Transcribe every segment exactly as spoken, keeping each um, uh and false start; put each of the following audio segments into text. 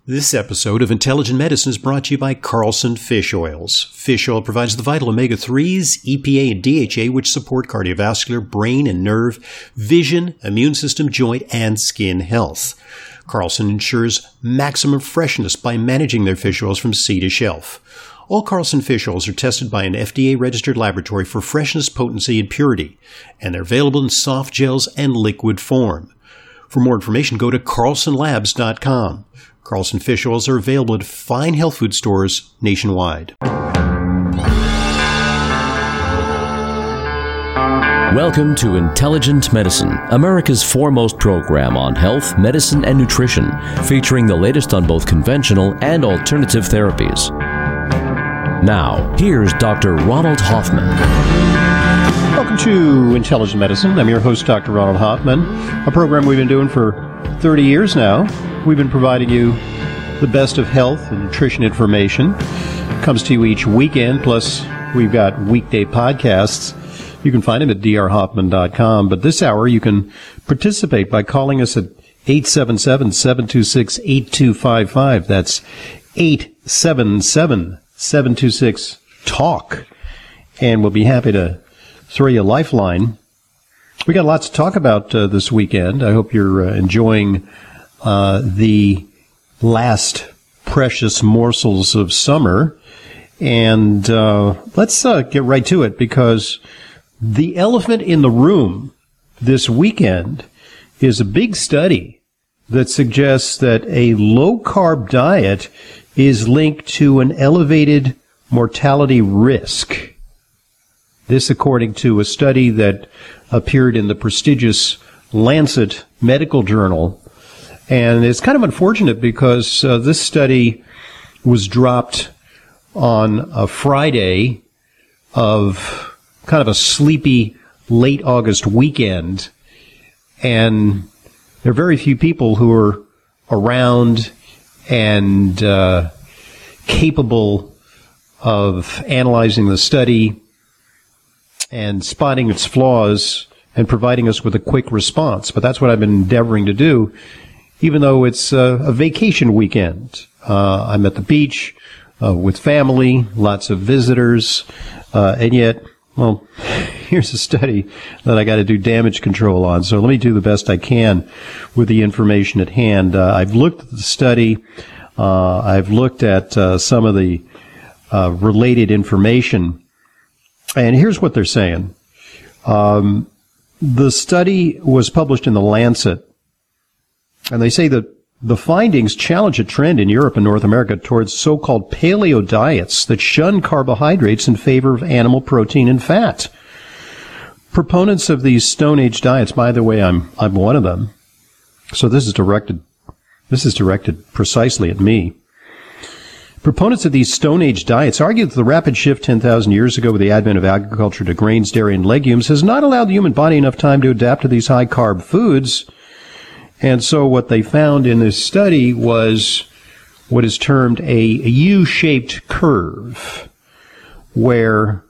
This episode of Intelligent Medicine is brought to you by Carlson Fish Oils. Fish oil provides the vital omega threes, E P A, and D H A, which support cardiovascular, brain and nerve, vision, immune system, joint, and skin health. Carlson ensures maximum freshness by managing their fish oils from sea to shelf. All Carlson fish oils are tested by an F D A-registered laboratory for freshness, potency, and purity, and they're available in soft gels and liquid form. For more information, go to carlson labs dot com. Carlson fish oils are available at fine health food stores nationwide. Welcome to Intelligent Medicine, America's foremost program on health, medicine, and nutrition, featuring the latest on both conventional and alternative therapies. Now, here's Doctor Ronald Hoffman. Welcome to Intelligent Medicine. I'm your host, Doctor Ronald Hoffman, a program we've been doing for thirty years now. We've been providing you the best of health and nutrition information. It comes to you each weekend, plus we've got weekday podcasts. You can find them at d r hoffman dot com. But this hour, you can participate by calling us at eight seven seven, seven two six, eight two five five. That's eight seven seven, seven two six, TALK. And we'll be happy to throw you a lifeline. We got lots to talk about uh, this weekend. I hope you're uh, enjoying uh, the last precious morsels of summer. And uh, let's uh, get right to it, because the elephant in the room this weekend is a big study that suggests that a low-carb diet is linked to an elevated mortality risk. This according to a study that appeared in the prestigious Lancet Medical Journal. And it's kind of unfortunate because uh, this study was dropped on a Friday of kind of a sleepy late August weekend. And there are very few people who are around and uh, capable of analyzing the study and spotting its flaws and providing us with a quick response. But that's what I've been endeavoring to do, even though it's uh, a vacation weekend. Uh, I'm at the beach uh, with family, lots of visitors, uh, and yet, well, here's a study that I got to do damage control on. So let me do the best I can with the information at hand. Uh, I've looked at the study. Uh, I've looked at uh, some of the uh, related information. And here's what they're saying. Um, the study was published in the Lancet, and they say that the findings challenge a trend in Europe and North America towards so-called paleo diets that shun carbohydrates in favor of animal protein and fat. Proponents of these Stone Age diets, by the way, I'm I'm one of them. So this is directed this is directed precisely at me. Proponents of these Stone Age diets argue that the rapid shift ten thousand years ago with the advent of agriculture to grains, dairy, and legumes has not allowed the human body enough time to adapt to these high-carb foods. And so what they found in this study was what is termed a, a U-shaped curve, where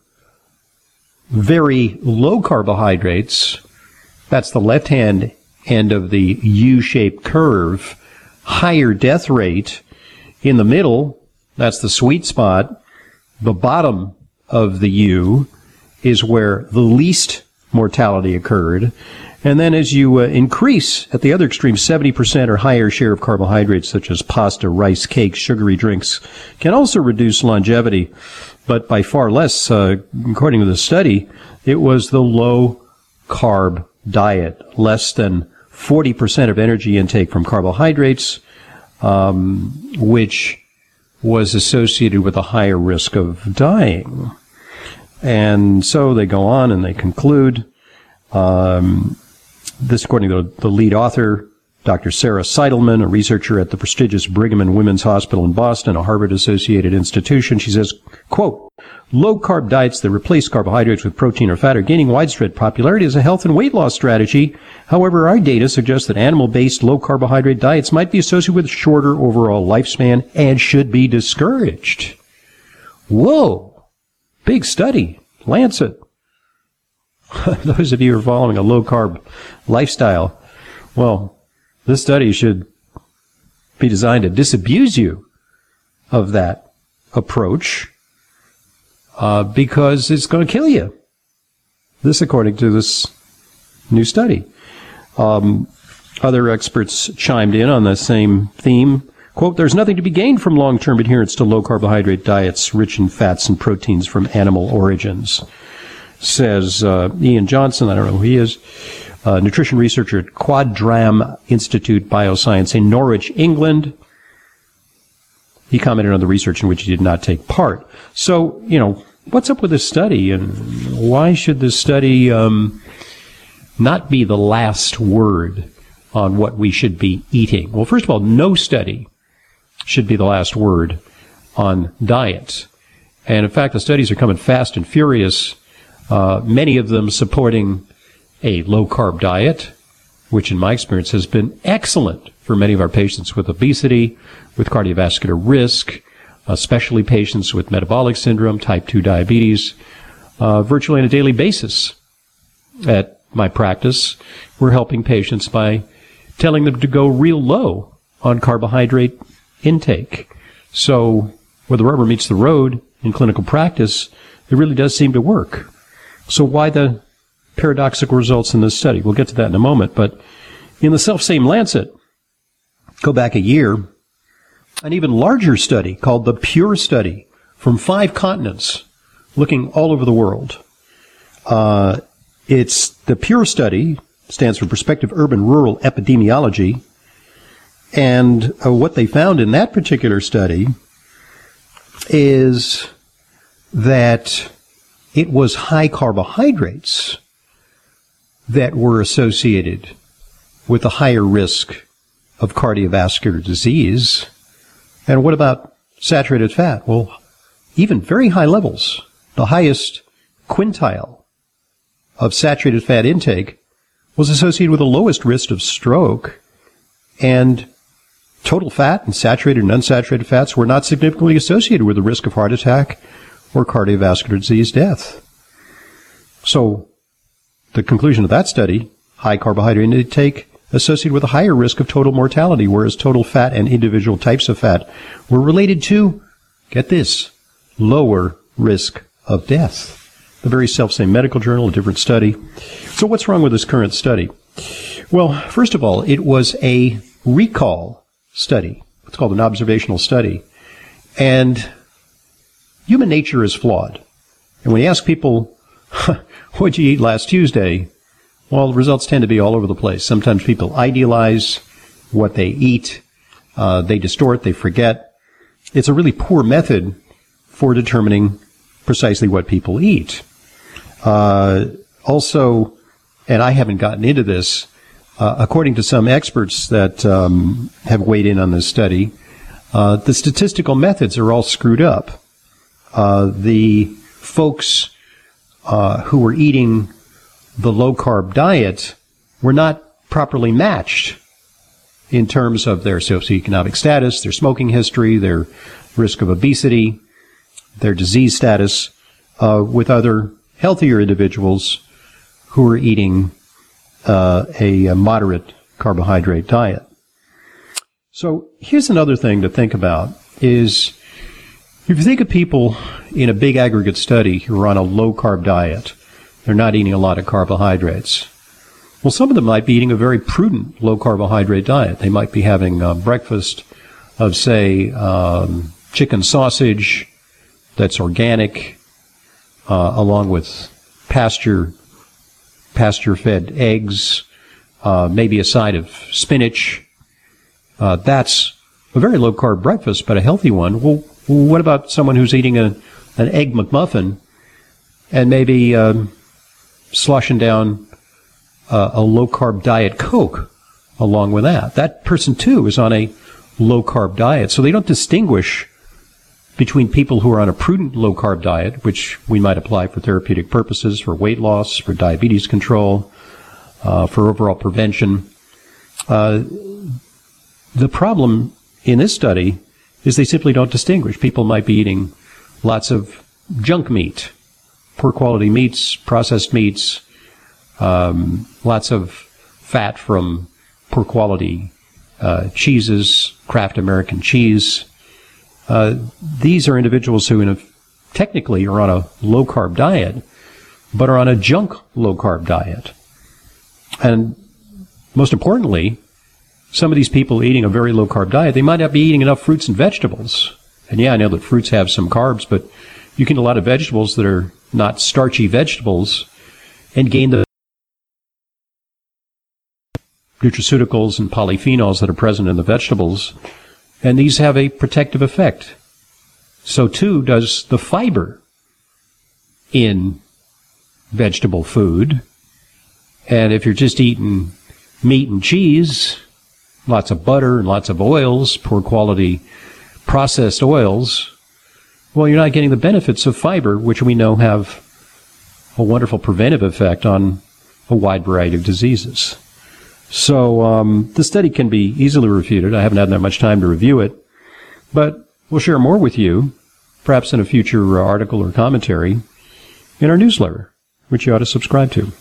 very low carbohydrates, that's the left-hand end of the U-shaped curve, higher death rate. In the middle, that's the sweet spot. The bottom of the U is where the least mortality occurred. And then as you uh, increase at the other extreme, seventy percent or higher share of carbohydrates such as pasta, rice, cakes, sugary drinks can also reduce longevity, but by far less, uh, according to the study, it was the low-carb diet, less than forty percent of energy intake from carbohydrates, um, which was associated with a higher risk of dying. And so they go on and they conclude, um, this according to the lead author, Doctor Sarah Seidelman, a researcher at the prestigious Brigham and Women's Hospital in Boston, a Harvard-associated institution. She says, quote, low-carb diets that replace carbohydrates with protein or fat are gaining widespread popularity as a health and weight loss strategy. However, our data suggests that animal-based low-carbohydrate diets might be associated with shorter overall lifespan and should be discouraged. Whoa! Big study. Lancet. Those of you who are following a low-carb lifestyle, well, this study should be designed to disabuse you of that approach uh, because it's going to kill you. This, according to this new study. Um, other experts chimed in on the same theme. Quote, there's nothing to be gained from long-term adherence to low-carbohydrate diets rich in fats and proteins from animal origins, says uh, Ian Johnson. I don't know who he is. Uh, nutrition researcher at Quadram Institute Bioscience in Norwich, England. He commented on the research in which he did not take part. So, you know, what's up with this study, and why should this study um, not be the last word on what we should be eating? Well, first of all, no study should be the last word on diet. And in fact, the studies are coming fast and furious, uh, many of them supporting a low-carb diet, which in my experience has been excellent for many of our patients with obesity, with cardiovascular risk, especially patients with metabolic syndrome, type two diabetes, uh, virtually on a daily basis. At my practice, we're helping patients by telling them to go real low on carbohydrate intake. So where the rubber meets the road in clinical practice, it really does seem to work. So why the paradoxical results in this study? We'll get to that in a moment. But in the self-same Lancet, go back a year, an even larger study called the PURE study from five continents, looking all over the world. Uh, it's the PURE study, stands for Prospective Urban Rural Epidemiology. And uh, what they found in that particular study is that it was high carbohydrates that were associated with a higher risk of cardiovascular disease. And what about saturated fat? Well, even very high levels, the highest quintile of saturated fat intake was associated with the lowest risk of stroke, and total fat and saturated and unsaturated fats were not significantly associated with the risk of heart attack or cardiovascular disease death. So the conclusion of that study, high carbohydrate intake associated with a higher risk of total mortality, whereas total fat and individual types of fat were related to, get this, lower risk of death. The very self-same medical journal, a different study. So what's wrong with this current study? Well, first of all, it was a recall study. It's called an observational study. And human nature is flawed. And when you ask people, what'd you eat last Tuesday? Well, the results tend to be all over the place. Sometimes people idealize what they eat. Uh, they distort, they forget. It's a really poor method for determining precisely what people eat. Uh, also, and I haven't gotten into this, uh, according to some experts that um, have weighed in on this study, uh, the statistical methods are all screwed up. Uh, the folks uh, who were eating the low-carb diet were not properly matched in terms of their socioeconomic status, their smoking history, their risk of obesity, their disease status, uh, with other healthier individuals who are eating uh, a, a moderate carbohydrate diet. So here's another thing to think about is if you think of people in a big aggregate study who are on a low-carb diet, they're not eating a lot of carbohydrates. Well, some of them might be eating a very prudent low-carbohydrate diet. They might be having a breakfast of, say, um, chicken sausage that's organic, uh, along with pasture, pasture-fed eggs, uh, maybe a side of spinach. Uh, that's a very low-carb breakfast, but a healthy one. Well, what about someone who's eating a, an egg McMuffin and maybe um, sloshing down uh, a low-carb Diet Coke along with that? That person, too, is on a low-carb diet. So they don't distinguish between people who are on a prudent low-carb diet, which we might apply for therapeutic purposes, for weight loss, for diabetes control, uh, for overall prevention. Uh, the problem in this study is they simply don't distinguish. People might be eating lots of junk meat, poor quality meats, processed meats, um, lots of fat from poor quality uh, cheeses, Kraft American cheese. Uh, these are individuals who, in a, technically, are on a low-carb diet, but are on a junk low-carb diet. And most importantly, some of these people eating a very low-carb diet, they might not be eating enough fruits and vegetables. And yeah, I know that fruits have some carbs, but you can eat a lot of vegetables that are not starchy vegetables and gain the nutraceuticals and polyphenols that are present in the vegetables, and these have a protective effect. So too does the fiber in vegetable food. And if you're just eating meat and cheese, lots of butter and lots of oils, poor quality processed oils, well, you're not getting the benefits of fiber, which we know have a wonderful preventive effect on a wide variety of diseases. So um, the study can be easily refuted. I haven't had that much time to review it, but we'll share more with you, perhaps in a future uh, article or commentary in our newsletter, which you ought to subscribe to.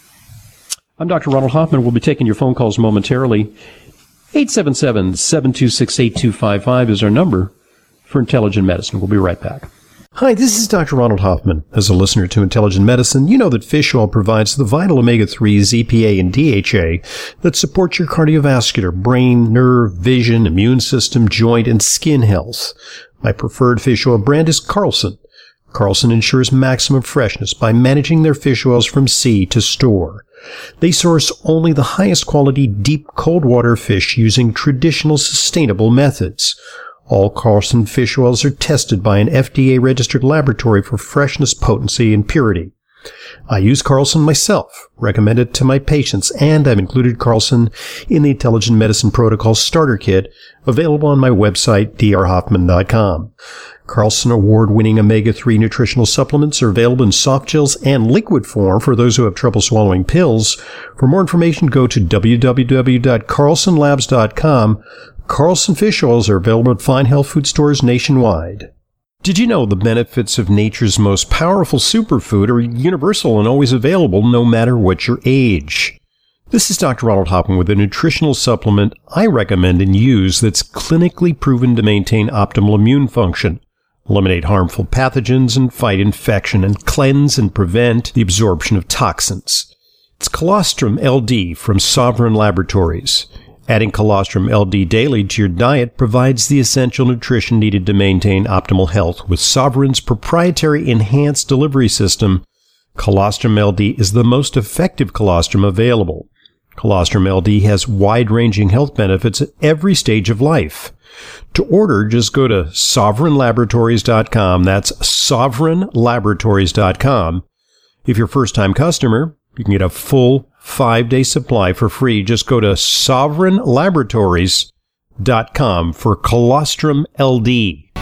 I'm Doctor Ronald Hoffman. We'll be taking your phone calls momentarily. eight seven seven, seven two six, eight two five five is our number for Intelligent Medicine. We'll be right back. Hi, this is Doctor Ronald Hoffman. As a listener to Intelligent Medicine, you know that fish oil provides the vital omega threes, E P A, and D H A that support your cardiovascular, brain, nerve, vision, immune system, joint, and skin health. My preferred fish oil brand is Carlson. Carlson ensures maximum freshness by managing their fish oils from sea to store. They source only the highest quality deep cold water fish using traditional sustainable methods. All Carlson fish oils are tested by an F D A-registered laboratory for freshness, potency, and purity. I use Carlson myself, recommend it to my patients, and I've included Carlson in the Intelligent Medicine Protocol Starter Kit, available on my website, d r hoffman dot com. Carlson award-winning omega three nutritional supplements are available in soft gels and liquid form for those who have trouble swallowing pills. For more information, go to w w w dot carlson labs dot com. Carlson fish oils are available at fine health food stores nationwide. Did you know the benefits of nature's most powerful superfood are universal and always available no matter what your age? This is Doctor Ronald Hoffman with a nutritional supplement I recommend and use that's clinically proven to maintain optimal immune function, eliminate harmful pathogens, and fight infection, and cleanse and prevent the absorption of toxins. It's Colostrum L D from Sovereign Laboratories. Adding Colostrum L D daily to your diet provides the essential nutrition needed to maintain optimal health. With Sovereign's proprietary enhanced delivery system, Colostrum L D is the most effective colostrum available. Colostrum L D has wide-ranging health benefits at every stage of life. To order, just go to sovereign laboratories dot com. That's sovereign laboratories dot com. If you're a first-time customer, you can get a full five-day supply for free. Just go to sovereign laboratories dot com for Colostrum L D.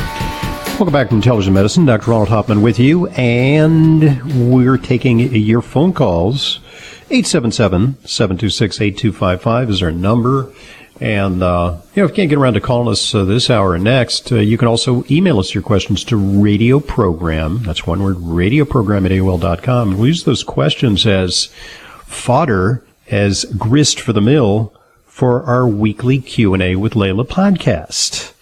Welcome back to Intelligent Medicine. Doctor Ronald Hoffman with you, and we're taking your phone calls. eight seven seven, seven two six, eight two five five is our number. And, uh, you know, if you can't get around to calling us uh, this hour or next, uh, you can also email us your questions to radio program. That's one word, radio program at A O L dot com. We'll use those questions as fodder, as grist for the mill for our weekly Q and A with Layla podcast.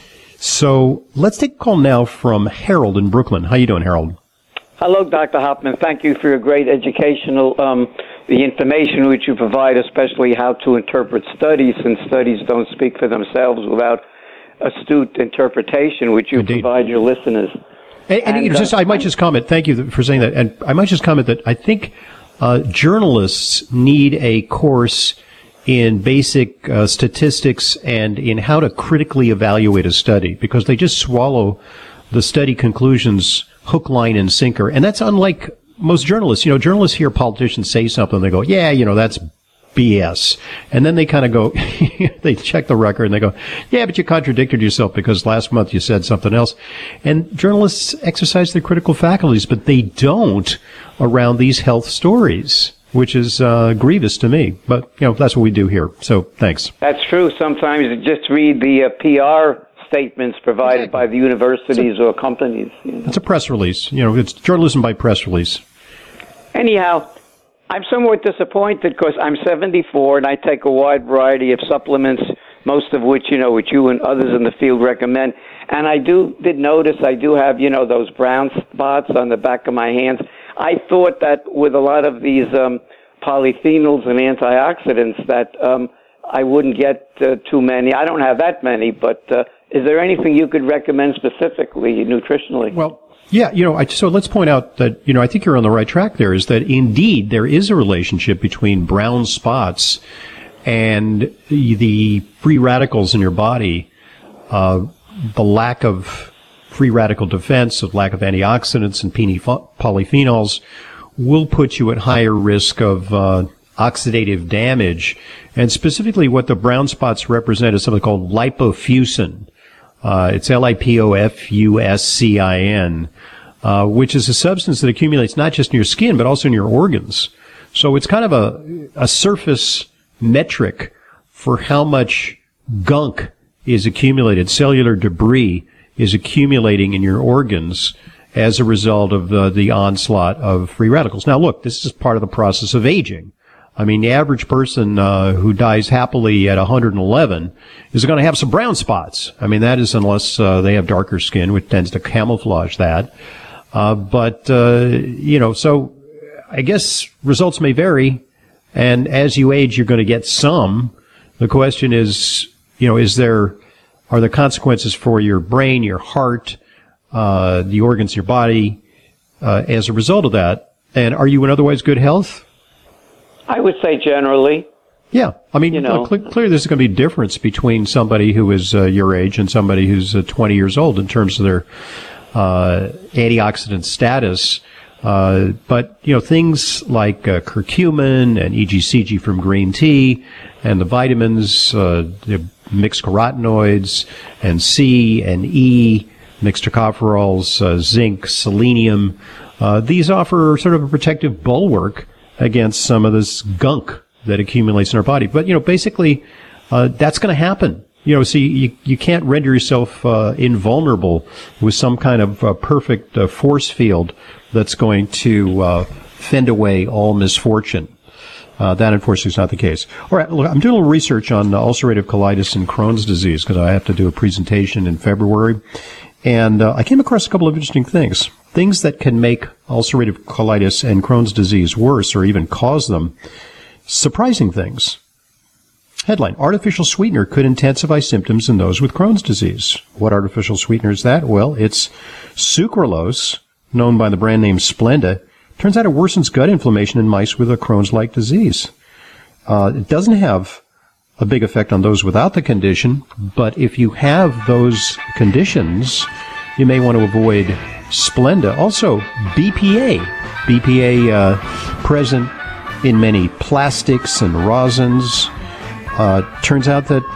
So let's take a call now from Harold in Brooklyn. How you doing, Harold? Hello, Doctor Hoffman. Thank you for your great educational, um, the information which you provide, especially how to interpret studies, and studies don't speak for themselves without astute interpretation, which you Indeed. provide your listeners. And, and, and just, uh, I might just comment, thank you for saying that, and I might just comment that I think uh, journalists need a course in basic uh, statistics and in how to critically evaluate a study, because they just swallow the study conclusions hook, line, and sinker. And that's unlike most journalists. You know, journalists hear politicians say something, they go, yeah, you know, that's B S. And then they kind of go, they check the record and they go, yeah, but you contradicted yourself because last month you said something else. And journalists exercise their critical faculties, but they don't around these health stories, which is uh, grievous to me. But, you know, that's what we do here. So thanks. That's true. Sometimes you just read the uh, P R statements provided exactly. by the universities a, or companies. You know. It's a press release. You know, it's journalism by press release. Anyhow, I'm somewhat disappointed because I'm seventy-four and I take a wide variety of supplements most of which, you know, which you and others in the field recommend. And I do did notice I do have, you know, those brown spots on the back of my hands. I thought that with a lot of these um, polyphenols and antioxidants that um, I wouldn't get uh, too many. I don't have that many, but uh, is there anything you could recommend specifically nutritionally? Well, yeah, you know, I, so let's point out that, you know, I think you're on the right track there, is that indeed there is a relationship between brown spots and the free radicals in your body, uh, the lack of free radical defense, the lack of antioxidants and polyphenols will put you at higher risk of uh, oxidative damage. And specifically what the brown spots represent is something called lipofuscin. Uh, it's L I P O F U S C I N, uh, which is a substance that accumulates not just in your skin, but also in your organs. So it's kind of a, a surface metric for how much gunk is accumulated, cellular debris is accumulating in your organs as a result of the, the onslaught of free radicals. Now, look, this is part of the process of aging. I mean, the average person uh, who dies happily at one hundred eleven is going to have some brown spots. I mean, that is unless uh, they have darker skin, which tends to camouflage that. Uh, but, uh, you know, so I guess results may vary. And as you age, you're going to get some. The question is, you know, is there, are there consequences for your brain, your heart, uh, the organs in your body, uh, as a result of that? And are you in otherwise good health? I would say generally. Yeah. I mean, you know, uh, cl- clearly there's going to be a difference between somebody who is uh, your age and somebody who's uh, twenty years old in terms of their uh, antioxidant status. Uh, but, you know, things like uh, curcumin and E G C G from green tea and the vitamins, uh, the mixed carotenoids and C and E, mixed tocopherols, uh, zinc, selenium, uh, these offer sort of a protective bulwark against some of this gunk that accumulates in our body. But, you know, basically, uh, that's going to happen. You know, see, you, you can't render yourself uh, invulnerable with some kind of uh, perfect uh, force field that's going to uh, fend away all misfortune. Uh, that, unfortunately, is not the case. All right, look, I'm doing a little research on uh, ulcerative colitis and Crohn's disease because I have to do a presentation in February. And uh, I came across a couple of interesting things. Things that can make ulcerative colitis and Crohn's disease worse or even cause them. Surprising things. Headline, artificial sweetener could intensify symptoms in those with Crohn's disease. What artificial sweetener is that? Well, it's sucralose, known by the brand name Splenda. Turns out it worsens gut inflammation in mice with a Crohn's-like disease. Uh, it doesn't have a big effect on those without the condition, but if you have those conditions, you may want to avoid Splenda. Also, B P A. B P A uh, present in many plastics and rosins. Uh, turns out that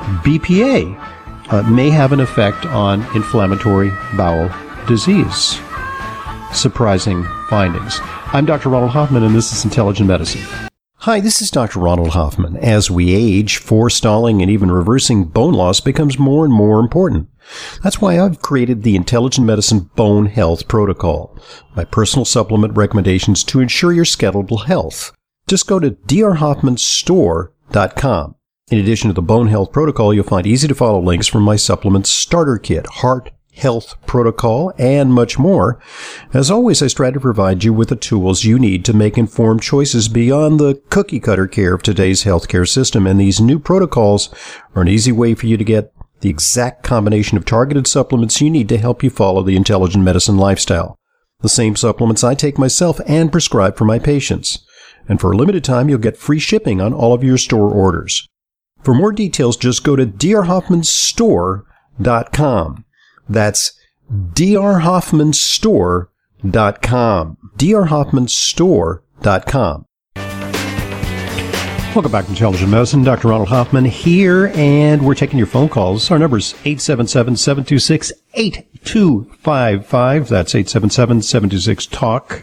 B P A uh, may have an effect on inflammatory bowel disease. Surprising findings. I'm Doctor Ronald Hoffman, and this is Intelligent Medicine. Hi, this is Doctor Ronald Hoffman. As we age, forestalling and even reversing bone loss becomes more and more important. That's why I've created the Intelligent Medicine Bone Health Protocol, my personal supplement recommendations to ensure your skeletal health. Just go to d r hoffman store dot com. In addition to the Bone Health Protocol, you'll find easy-to-follow links from my supplement starter kit, Heart Health Protocol, and much more. As always, I strive to provide you with the tools you need to make informed choices beyond the cookie-cutter care of today's healthcare system, and these new protocols are an easy way for you to get the exact combination of targeted supplements you need to help you follow the intelligent medicine lifestyle. The same supplements I take myself and prescribe for my patients. And for a limited time, you'll get free shipping on all of your store orders. For more details, just go to d r hoffman store dot com. That's d r hoffman store dot com. d r hoffman store dot com. Welcome back to Intelligent Medicine. Doctor Ronald Hoffman here, and we're taking your phone calls. Our number is eight seven seven, seven two six, eight two five five. That's eight seven seven, seven two six, talk.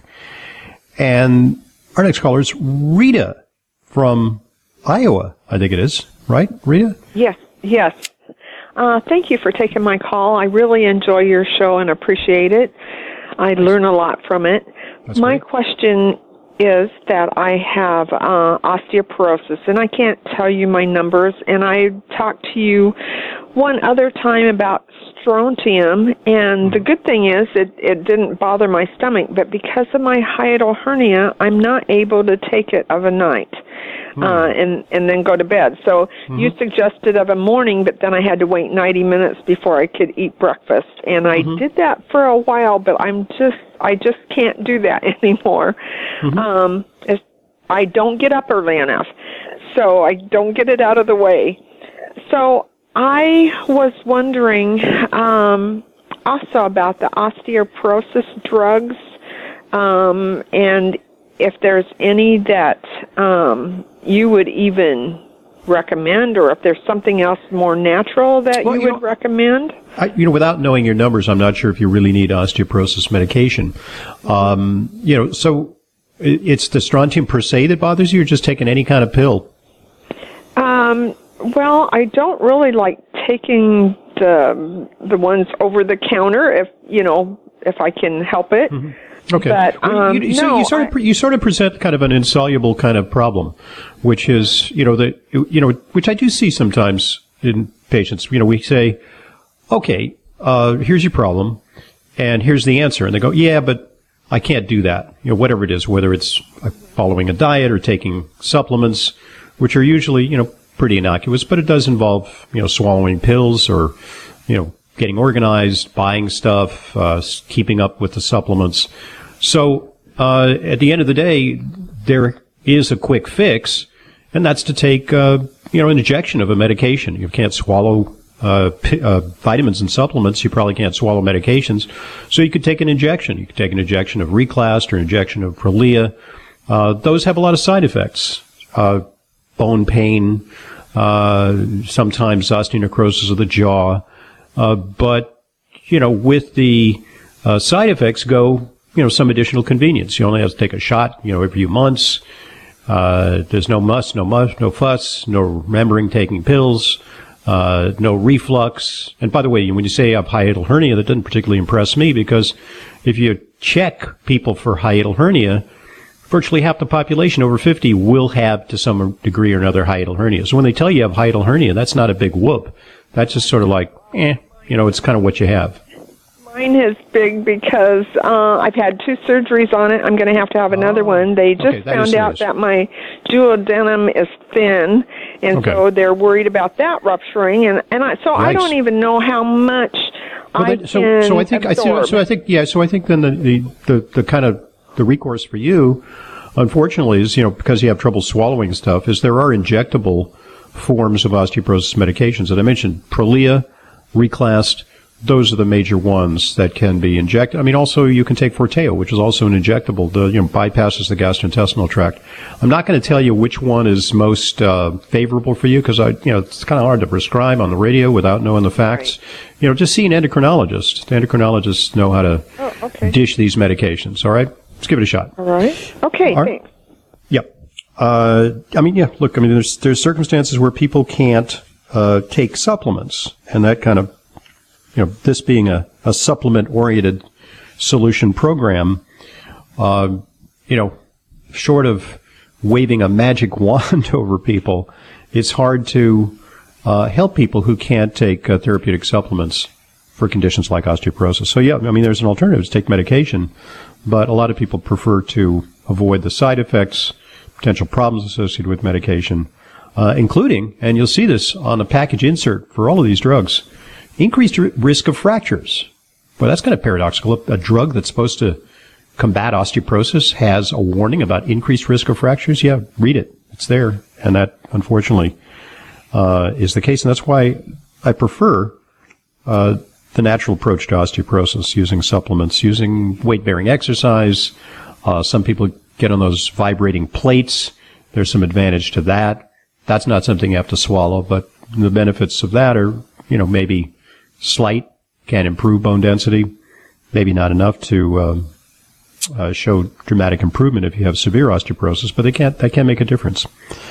And our next caller is Rita from Iowa, I think it is. Right, Rita? Yes, yes. Uh, thank you for taking my call. I really enjoy your show and appreciate it. I learn a lot from it. That's my great. question is that I have uh, osteoporosis, and I can't tell you my numbers, and I talked to you one other time about strontium, and the good thing is it, it didn't bother my stomach, but because of my hiatal hernia, I'm not able to take it of a night. Uh, and, and then go to bed. So mm-hmm. you suggested of a morning, but then I had to wait ninety minutes before I could eat breakfast. And I mm-hmm. did that for a while, but I'm just, I just can't do that anymore. Mm-hmm. Um, it's, I don't get up early enough, so I don't get it out of the way. So I was wondering um, also about the osteoporosis drugs, um, and if there's any that um, you would even recommend, or if there's something else more natural that well, you, you would know, recommend. I, you know, without knowing your numbers, I'm not sure if you really need osteoporosis medication. Um, you know, so it's the strontium per se that bothers you, or just taking any kind of pill? Um, well, I don't really like taking the the ones over the counter, if you know, if I can help it. Mm-hmm. Okay. But, um, well, you, so no, you sort of I, you sort of present kind of an insoluble kind of problem, which is you know that you know which I do see sometimes in patients. You know, we say, okay, uh, here's your problem, and here's the answer, and they go, yeah, but I can't do that. You know, whatever it is, whether it's following a diet or taking supplements, which are usually you know pretty innocuous, but it does involve you know swallowing pills or you know. getting organized, buying stuff, uh, keeping up with the supplements. So, uh, at the end of the day, there is a quick fix, and that's to take, uh, you know, an injection of a medication. You can't swallow, uh, p- uh, vitamins and supplements. You probably can't swallow medications. So you could take an injection. You could take an injection of Reclast or an injection of Prolia. Uh, those have a lot of side effects. Uh, bone pain, uh, sometimes osteonecrosis of the jaw. Uh, but, you know, with the uh, side effects go, you know, some additional convenience. You only have to take a shot, you know, every few months. Uh, there's no muss, no muss, no fuss, no remembering taking pills, uh, no reflux. And by the way, when you say you have hiatal hernia, that doesn't particularly impress me because if you check people for hiatal hernia, virtually half the population over fifty will have to some degree or another hiatal hernia. So when they tell you you have hiatal hernia, that's not a big whoop. That's just sort of like, eh, you know, it's kind of what you have. Mine is big because uh, I've had two surgeries on it. I'm going to have to have another oh, one. They just okay, found out that my duodenum is thin, and okay. so they're worried about that rupturing. And and I, so nice. I don't even know how much well, I that, so, can so I think absorb. I see, so I think yeah. So I think then the, the the the kind of the recourse for you, unfortunately, is you know because you have trouble swallowing stuff, is there are injectable forms of osteoporosis medications that I mentioned, Prolia, Reclast. Those are the major ones that can be injected. I mean, also you can take Forteo, which is also an injectable. The you know bypasses the gastrointestinal tract. I'm not going to tell you which one is most uh, favorable for you because I, you know, it's kind of hard to prescribe on the radio without knowing the facts. Right. You know, just see an endocrinologist. The endocrinologists know how to oh, okay. dish these medications. All right, let's give it a shot. All right. Okay. All right. Thanks. Yep. Uh, I mean, yeah. Look, I mean, there's there's circumstances where people can't uh, take supplements, and that kind of. You know, this being a, a supplement-oriented solution program, uh, you know, short of waving a magic wand over people, it's hard to uh, help people who can't take uh, therapeutic supplements for conditions like osteoporosis. So, yeah, I mean, there's an alternative to take medication, but a lot of people prefer to avoid the side effects, potential problems associated with medication, uh, including, and you'll see this on the package insert for all of these drugs, increased r- risk of fractures. Well, that's kind of paradoxical. A drug that's supposed to combat osteoporosis has a warning about increased risk of fractures. Yeah, read it. It's there. And that, unfortunately, uh, is the case. And that's why I prefer uh, the natural approach to osteoporosis, using supplements, using weight-bearing exercise. Uh, some people get on those vibrating plates. There's some advantage to that. That's not something you have to swallow, but the benefits of that are, you know, maybe slight, can improve bone density, maybe not enough to uh, uh, show dramatic improvement if you have severe osteoporosis, but they can't, that can make a difference.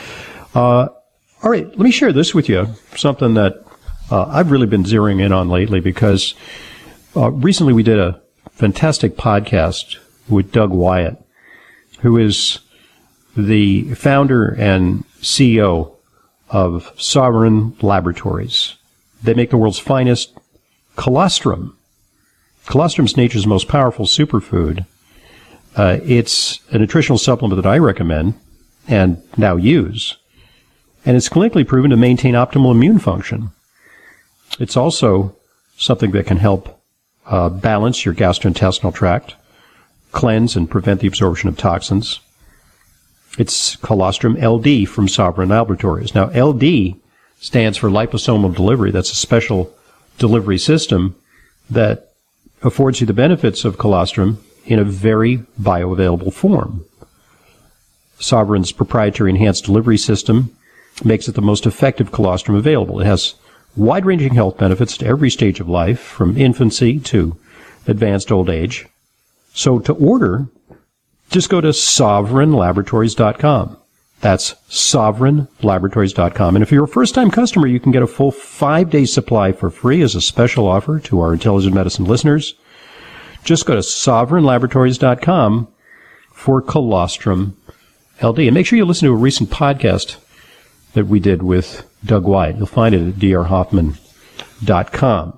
Uh, all right, let me share this with you, something that uh, I've really been zeroing in on lately because uh, recently we did a fantastic podcast with Doug Wyatt, who is the founder and C E O of Sovereign Laboratories. They make the world's finest colostrum. Colostrum is nature's most powerful superfood. Uh, it's a nutritional supplement that I recommend and now use. And it's clinically proven to maintain optimal immune function. It's also something that can help uh, balance your gastrointestinal tract, cleanse and prevent the absorption of toxins. It's colostrum L D from Sovereign Laboratories. Now, L D stands for liposomal delivery. That's a special delivery system that affords you the benefits of colostrum in a very bioavailable form. Sovereign's proprietary enhanced delivery system makes it the most effective colostrum available. It has wide-ranging health benefits to every stage of life, from infancy to advanced old age. So to order, just go to sovereign laboratories dot com. That's sovereign laboratories dot com. And if you're a first-time customer, you can get a full five-day supply for free as a special offer to our Intelligent Medicine listeners. Just go to sovereign laboratories dot com for colostrum L D. And make sure you listen to a recent podcast that we did with Doug White. You'll find it at d r hoffman dot com.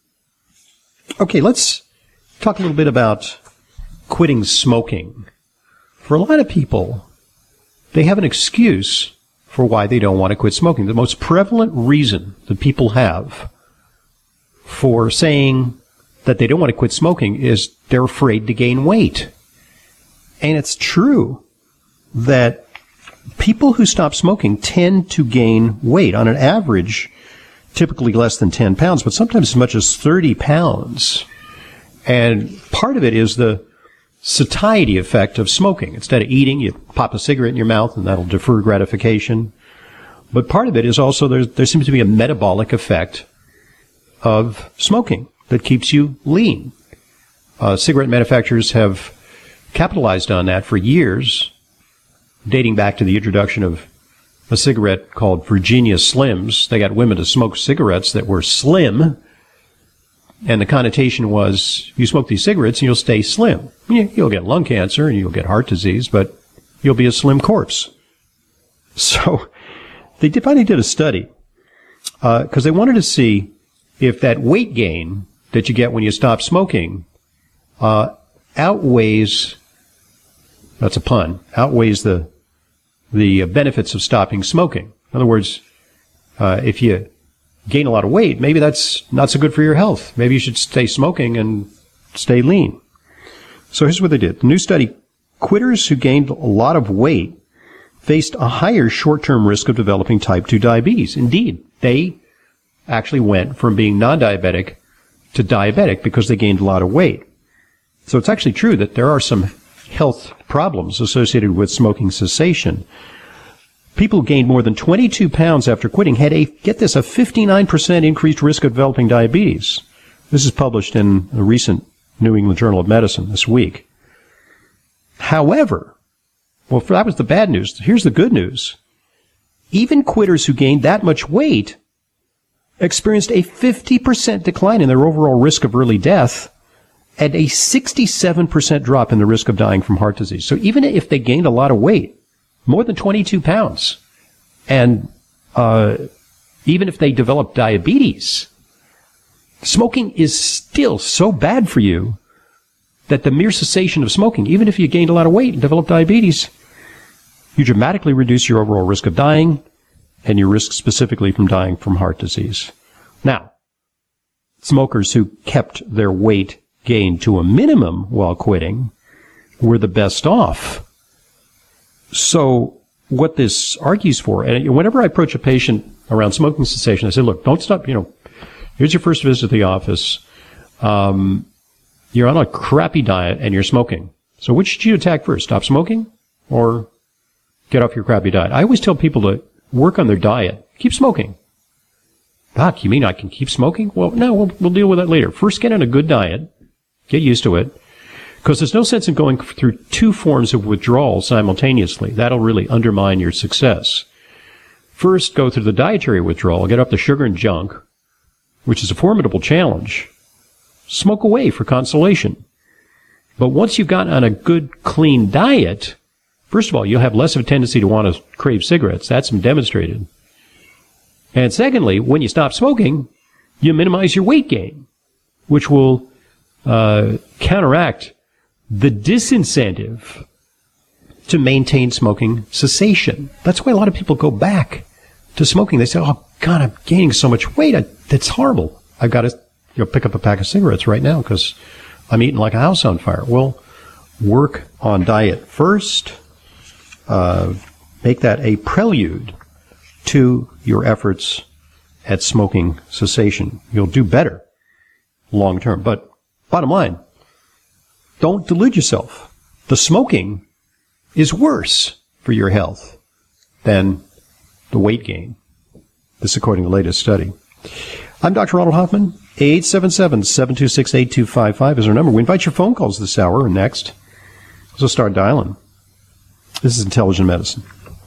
Okay, let's talk a little bit about quitting smoking. For a lot of people, they have an excuse for why they don't want to quit smoking. The most prevalent reason that people have for saying that they don't want to quit smoking is they're afraid to gain weight. And it's true that people who stop smoking tend to gain weight. On an average, typically less than ten pounds, but sometimes as much as thirty pounds. And part of it is the satiety effect of smoking. Instead of eating, you pop a cigarette in your mouth, and that'll defer gratification. But part of it is also there, there seems to be a metabolic effect of smoking that keeps you lean. Uh, cigarette manufacturers have capitalized on that for years, dating back to the introduction of a cigarette called Virginia Slims. They got women to smoke cigarettes that were slim, and the connotation was, you smoke these cigarettes and you'll stay slim. You'll get lung cancer and you'll get heart disease, but you'll be a slim corpse. So they did, finally did a study because uh, they wanted to see if that weight gain that you get when you stop smoking uh, outweighs, that's a pun, outweighs the the benefits of stopping smoking. In other words, uh, if you gain a lot of weight, maybe that's not so good for your health. Maybe you should stay smoking and stay lean. So here's what they did. The new study, quitters who gained a lot of weight faced a higher short-term risk of developing type two diabetes. Indeed, they actually went from being non-diabetic to diabetic because they gained a lot of weight. So it's actually true that there are some health problems associated with smoking cessation. People who gained more than twenty-two pounds after quitting had a, get this, a fifty-nine percent increased risk of developing diabetes. This is published in a recent New England Journal of Medicine this week. However, well, that was the bad news. Here's the good news. Even quitters who gained that much weight experienced a fifty percent decline in their overall risk of early death and a sixty-seven percent drop in the risk of dying from heart disease. So even if they gained a lot of weight, more than twenty-two pounds, and uh, even if they develop diabetes, smoking is still so bad for you that the mere cessation of smoking, even if you gained a lot of weight and developed diabetes, you dramatically reduce your overall risk of dying and your risk specifically from dying from heart disease. Now, smokers who kept their weight gain to a minimum while quitting were the best off. So what this argues for, and whenever I approach a patient around smoking cessation, I say, look, don't stop, you know, here's your first visit to the office. Um, you're on a crappy diet and you're smoking. So which should you attack first? Stop smoking or get off your crappy diet? I always tell people to work on their diet. Keep smoking. Doc, you mean I can keep smoking? Well, no, we'll, we'll deal with that later. First, get on a good diet. Get used to it. Because there's no sense in going through two forms of withdrawal simultaneously. That'll really undermine your success. First, go through the dietary withdrawal, get off the sugar and junk, which is a formidable challenge. Smoke away for consolation. But once you've gotten on a good, clean diet, First of all, you'll have less of a tendency to want to crave cigarettes. That's been demonstrated. And secondly, when you stop smoking, you minimize your weight gain, which will uh, counteract the disincentive to maintain smoking cessation. That's why a lot of people go back to smoking. They say, oh, God, I'm gaining so much weight. I, that's horrible. I've got to you know, pick up a pack of cigarettes right now because I'm eating like a house on fire. Well, work on diet first. Uh, make that a prelude to your efforts at smoking cessation. You'll do better long term. But bottom line, don't delude yourself. The smoking is worse for your health than the weight gain. This according to the latest study. I'm Doctor Ronald Hoffman. eight seven seven, seven two six, eight two five five is our number. We invite your phone calls this hour and next. So start dialing. This is Intelligent Medicine.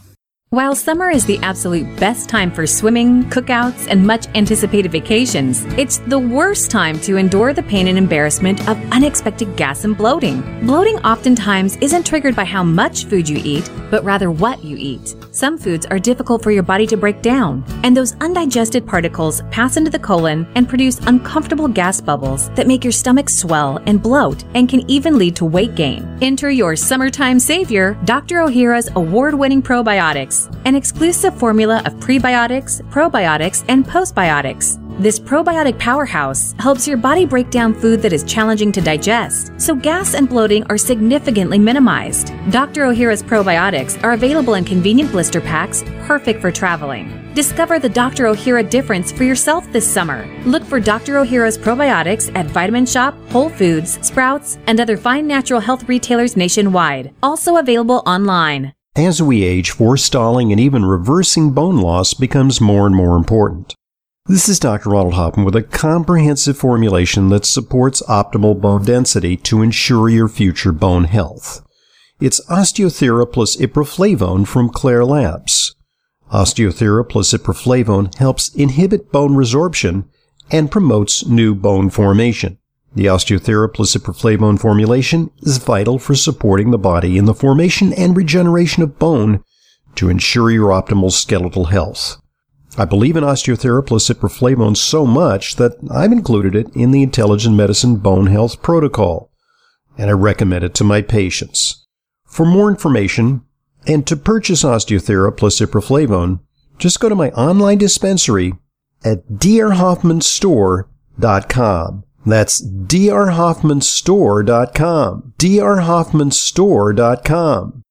While summer is the absolute best time for swimming, cookouts, and much anticipated vacations, it's the worst time to endure the pain and embarrassment of unexpected gas and bloating. Bloating oftentimes isn't triggered by how much food you eat, but rather what you eat. Some foods are difficult for your body to break down, and those undigested particles pass into the colon and produce uncomfortable gas bubbles that make your stomach swell and bloat and can even lead to weight gain. Enter your summertime savior, Doctor Ohhira's award-winning probiotics, an exclusive formula of prebiotics, probiotics, and postbiotics. This probiotic powerhouse helps your body break down food that is challenging to digest, so gas and bloating are significantly minimized. Doctor Ohhira's probiotics are available in convenient blister packs, perfect for traveling. Discover the Doctor Ohhira difference for yourself this summer. Look for Doctor Ohhira's probiotics at Vitamin Shop, Whole Foods, Sprouts, and other fine natural health retailers nationwide. Also available online. As we age, forestalling and even reversing bone loss becomes more and more important. This is Doctor Ronald Hoffman with a comprehensive formulation that supports optimal bone density to ensure your future bone health. It's Osteothera plus Iproflavone from Claire Labs. Osteothera plus Iproflavone helps inhibit bone resorption and promotes new bone formation. The Osteothera plus Iproflavone formulation is vital for supporting the body in the formation and regeneration of bone to ensure your optimal skeletal health. I believe in Osteothera plus Iproflavone so much that I've included it in the Intelligent Medicine Bone Health Protocol, and I recommend it to my patients. For more information and to purchase Osteothera plus Iproflavone, just go to my online dispensary at d r hoffman store dot com. That's d r hoffman store dot com. d r hoffman store dot com.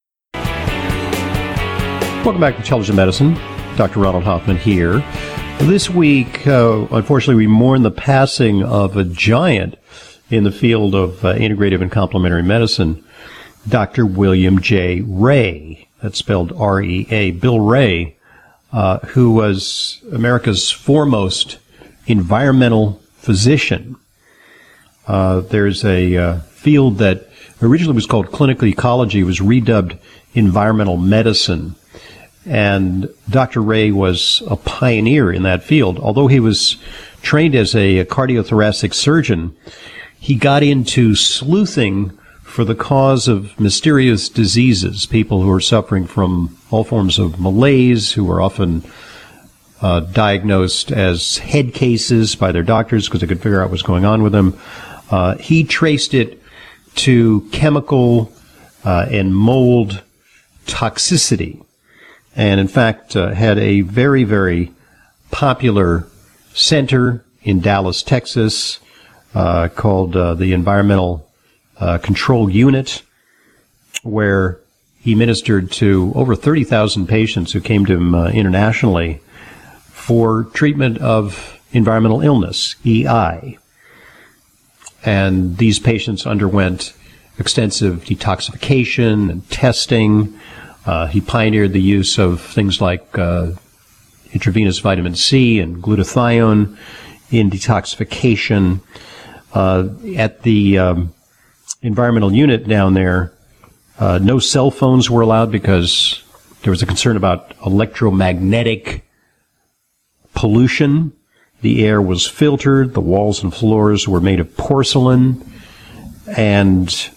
Welcome back to Intelligent Medicine. Doctor Ronald Hoffman here. This week, uh, unfortunately, we mourn the passing of a giant in the field of uh, integrative and complementary medicine, Doctor William J. Rea. That's spelled R E A. Bill Rea, uh, who was America's foremost environmental physician. Uh, there's a uh, field that originally was called clinical ecology, was redubbed environmental medicine. And Doctor Rea was a pioneer in that field. Although he was trained as a cardiothoracic surgeon, he got into sleuthing for the cause of mysterious diseases, people who are suffering from all forms of malaise, who are often uh, diagnosed as head cases by their doctors because they could figure out what's going on with them. Uh, he traced it to chemical uh, and mold toxicity. And in fact, uh, had a very, very popular center in Dallas, Texas, uh, called uh, the Environmental uh, Control Unit, where he ministered to over thirty thousand patients who came to him uh, internationally for treatment of environmental illness, E I. And these patients underwent extensive detoxification and testing. Uh, he pioneered the use of things like uh, intravenous vitamin C and glutathione in detoxification. Uh, at the um, environmental unit down there, uh, no cell phones were allowed because there was a concern about electromagnetic pollution. The air was filtered. The walls and floors were made of porcelain. And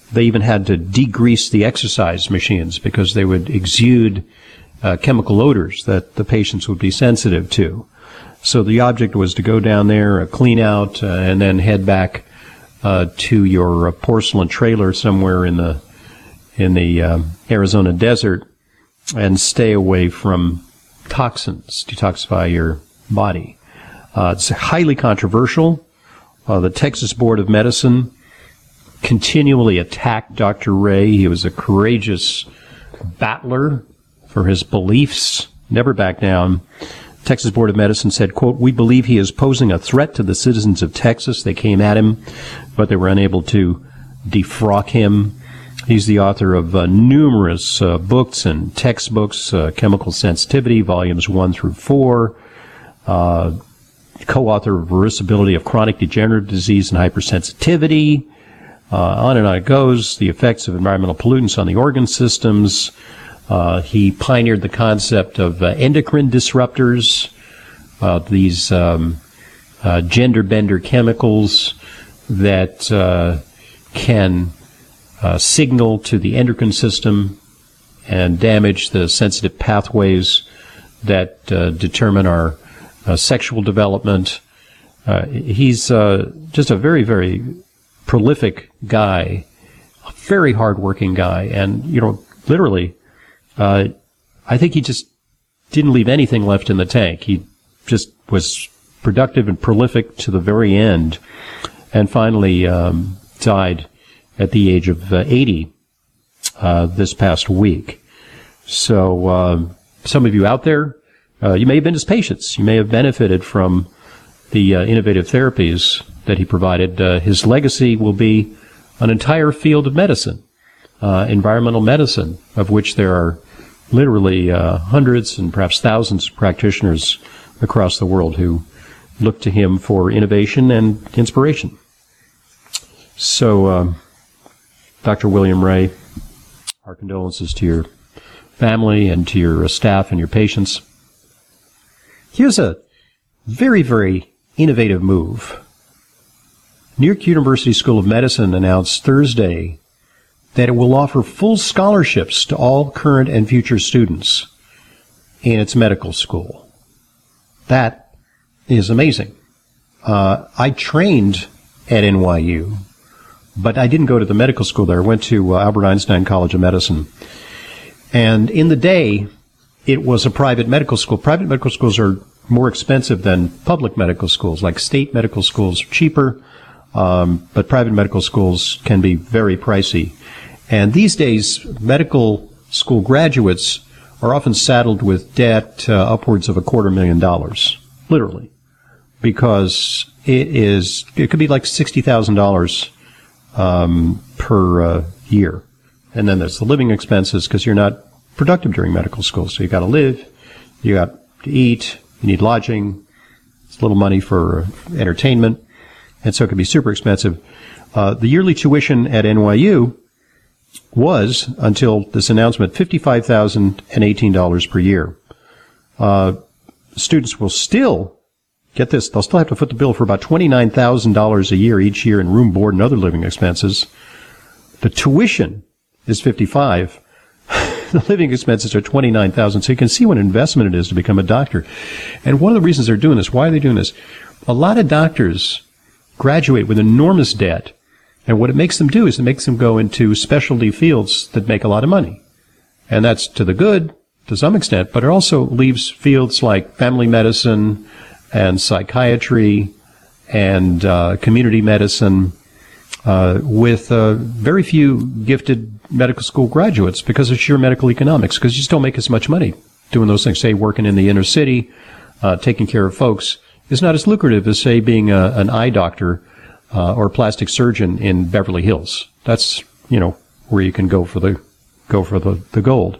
they even had to degrease the exercise machines because they would exude uh, chemical odors that the patients would be sensitive to. So the object was to go down there, uh, clean out, uh, and then head back uh, to your uh, porcelain trailer somewhere in the in the um, Arizona desert and stay away from toxins, detoxify your body. Uh, it's highly controversial. Uh, the Texas Board of Medicine continually attacked Doctor Ray. He was a courageous battler for his beliefs, never backed down. Texas Board of Medicine said, quote, "We believe he is posing a threat to the citizens of Texas." They came at him, but they were unable to defrock him. He's the author of uh, numerous uh, books and textbooks, uh, Chemical Sensitivity, volumes one through four, uh, co-author of Reversibility of Chronic Degenerative Disease and Hypersensitivity. Uh, on and on it goes. The effects of environmental pollutants on the organ systems. Uh, he pioneered the concept of uh, endocrine disruptors, uh, these um, uh, gender bender chemicals that uh, can uh, signal to the endocrine system and damage the sensitive pathways that uh, determine our uh, sexual development. Uh, he's uh, just a very, very prolific guy, a very hardworking guy, and, you know, literally, uh, I think he just didn't leave anything left in the tank. He just was productive and prolific to the very end, and finally um, died at the age of uh, eighty uh, this past week. So uh, some of you out there, uh, you may have been his patients. You may have benefited from the uh, innovative therapies that he provided. Uh, his legacy will be an entire field of medicine, uh, environmental medicine, of which there are literally uh, hundreds and perhaps thousands of practitioners across the world who look to him for innovation and inspiration. So, uh, Doctor William Ray, our condolences to your family and to your uh, staff and your patients. Here's a very, very innovative move. New York University School of Medicine announced Thursday that it will offer full scholarships to all current and future students in its medical school. That is amazing. Uh, I trained at N Y U, but I didn't go to the medical school there. I went to uh, Albert Einstein College of Medicine. And in the day, it was a private medical school. Private medical schools are more expensive than public medical schools. Like state medical schools are cheaper, um, but private medical schools can be very pricey. And these days, medical school graduates are often saddled with debt uh, upwards of a quarter million dollars, literally, because it is, it could be like sixty thousand dollars um, per uh, year. And then there's the living expenses because you're not productive during medical school. So you got to live, you got to eat, you need lodging, it's a little money for uh, entertainment, and so it can be super expensive. Uh, the yearly tuition at N Y U was, until this announcement, fifty-five thousand eighteen dollars per year. Uh, students will still, get this, they'll still have to foot the bill for about twenty-nine thousand dollars a year each year in room, board, and other living expenses. The tuition is fifty-five. The living expenses are twenty-nine thousand dollars. So you can see what an investment it is to become a doctor. And one of the reasons they're doing this, why are they doing this? A lot of doctors graduate with enormous debt. And what it makes them do is it makes them go into specialty fields that make a lot of money. And that's to the good, to some extent, but it also leaves fields like family medicine and psychiatry and uh, community medicine uh, with uh, very few gifted medical school graduates because of sheer medical economics, because you just don't make as much money doing those things. Say, working in the inner city, uh, taking care of folks is not as lucrative as, say, being a, an eye doctor Uh, or a plastic surgeon in Beverly Hills. That's, you know, where you can go for the go for the, the gold.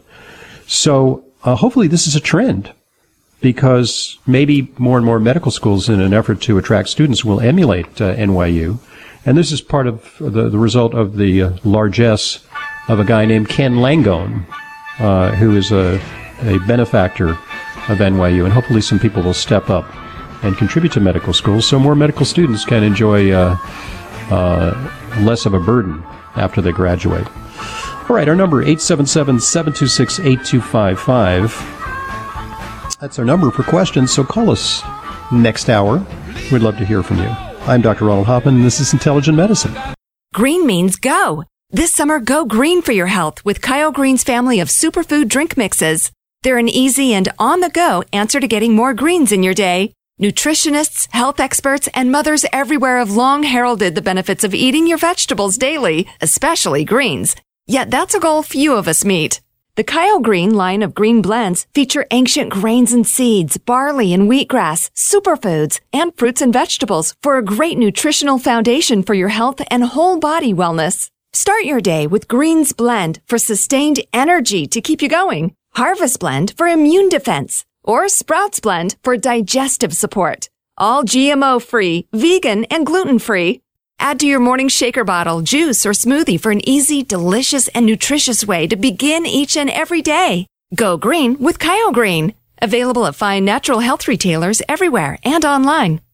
So uh, hopefully this is a trend, because maybe more and more medical schools, in an effort to attract students, will emulate uh, N Y U. And this is part of the, the result of the uh, largesse of a guy named Ken Langone, uh, who is a, a benefactor of N Y U. And hopefully some people will step up and contribute to medical schools so more medical students can enjoy uh, uh, less of a burden after they graduate. All right, our number, eight seven seven, seven two six, eight two five five. That's our number for questions, so call us next hour. We'd love to hear from you. I'm Doctor Ronald Hoffman, and this is Intelligent Medicine. Green means go. This summer, go green for your health with Kyle Green's family of superfood drink mixes. They're an easy and on-the-go answer to getting more greens in your day. Nutritionists, health experts, and mothers everywhere have long heralded the benefits of eating your vegetables daily, especially greens. Yet that's a goal few of us meet. The Kyle Green line of green blends feature ancient grains and seeds, barley and wheatgrass, superfoods, and fruits and vegetables for a great nutritional foundation for your health and whole body wellness. Start your day with Greens Blend for sustained energy to keep you going, Harvest Blend for immune defense, or Sprouts Blend for digestive support. All G M O-free, vegan, and gluten-free. Add to your morning shaker bottle, juice, or smoothie for an easy, delicious, and nutritious way to begin each and every day. Go green with Kyle Green. Available at fine natural health retailers everywhere and online.